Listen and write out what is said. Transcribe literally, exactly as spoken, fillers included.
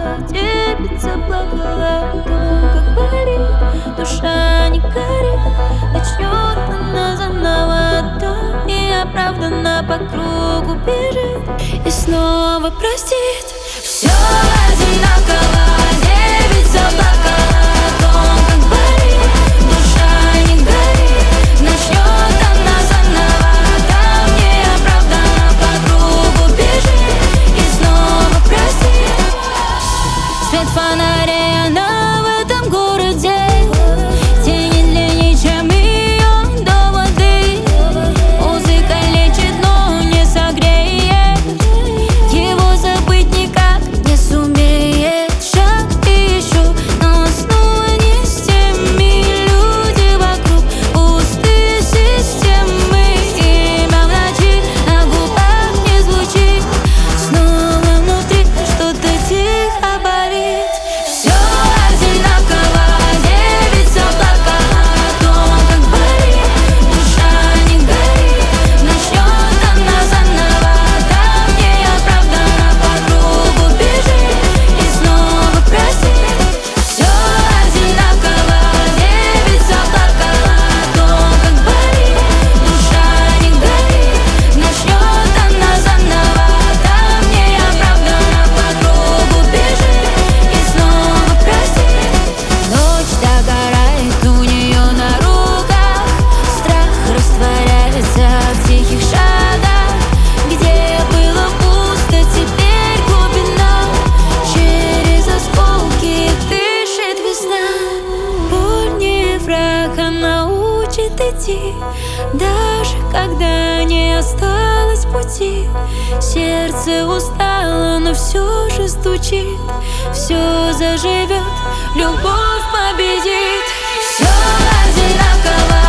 Девять заплакала о том, как болит, душа не горит. Начнет она заново, а то неоправданно по кругу бежит и снова простит. Все одинаково, девять заплакала о том, как болит, душа не горит. Начнет она заново, там неоправданно по кругу бежит и снова простит. Свет фонарей она в этом городе, тени длиннее, чем ее доводы. Музыка лечит, но не согреет, его забыть никак не сумеет. Шаг и еще, но снова не с теми. Люди вокруг, пустые системы. Имя в ночи, на губах не звучит. Снова внутри что-то тихо болит. Все одинаково, девять заплакала о том, как болит, душа не горит. Начнет она заново, там неоправданно по кругу бежит и снова простит. Все одинаково, девять заплакала о том, как болит, душа не горит. Начнет она заново, там неоправданно по кругу бежит и снова простит. Ночь догорает у нее на руках, страх растворяется в тихих шагах. Где было пусто, теперь глубина. Через осколки дышит весна. Боль не враг, она учит идти, даже когда не осталось пути. Сердце устало, но все же стучит. Все заживет, любовь победит. Все одинаково,